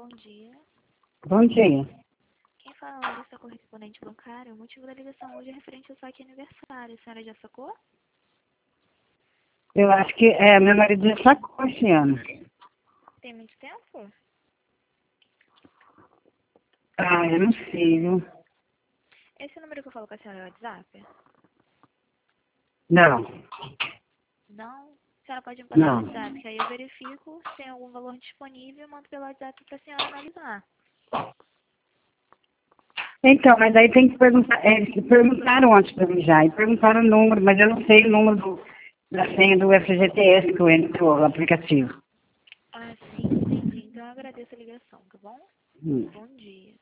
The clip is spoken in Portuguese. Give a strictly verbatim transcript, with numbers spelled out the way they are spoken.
bom dia. Bom dia. Quem fala é a Larissa, correspondente bancária. O motivo da ligação hoje é referente ao saque aniversário. A senhora já sacou? Eu acho que é, meu marido já sacou esse ano. Tem muito tempo? Ah, eu não sei, viu? Esse número que eu falo com a senhora é o WhatsApp? Não, Não? A senhora pode me passar o não. WhatsApp, que aí eu verifico se tem algum valor disponível e mando pelo WhatsApp para a senhora analisar. Então, mas aí tem que perguntar, é, eles perguntaram antes pra mim já, e perguntaram o número, mas eu não sei o número do, da senha do F G T S que eu entro no aplicativo. Ah, sim, entendi. Então eu agradeço a ligação, tá bom? Hum. Bom dia.